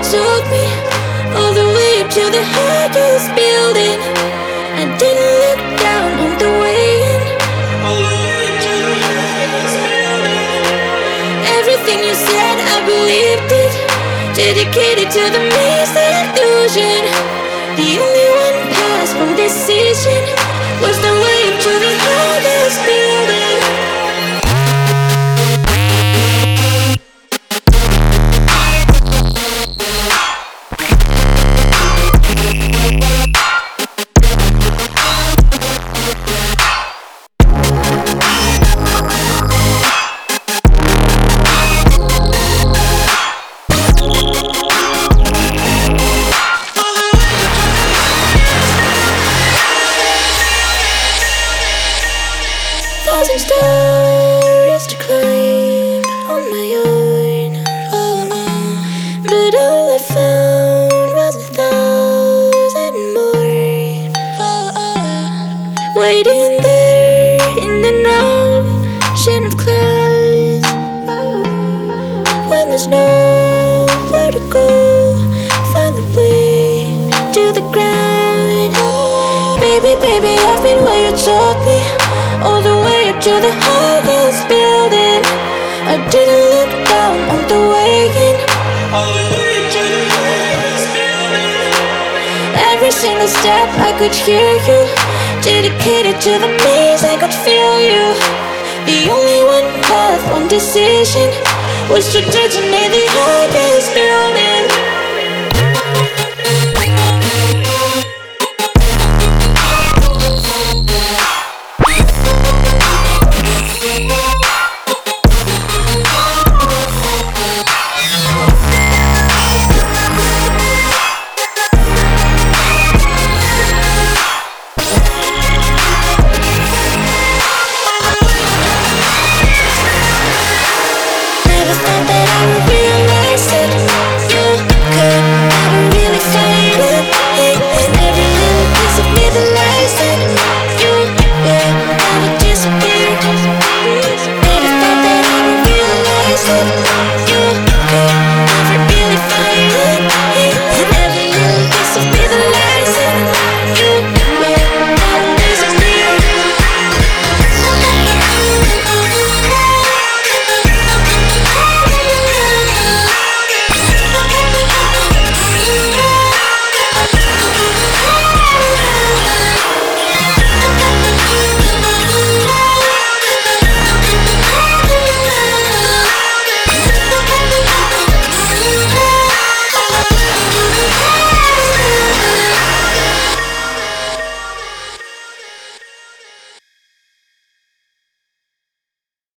took me all the way up to the highest building. I didn't look down on the way in. Everything you said, I believed it. Dedicated to the maze illusion. The only one past from decision was the way up to the highest building. Thousand stars to climb on my own, but all I found was 1,000 more, waiting there in an ocean of clouds. When there's nowhere to go, find the way to the ground. Baby, baby, I've been where you took me, all the way up to the highest building. I didn't look down on the way in. Every single step I could hear you. Dedicated to the maze, I could feel you. The only one path, one decision was to detonate the highest building.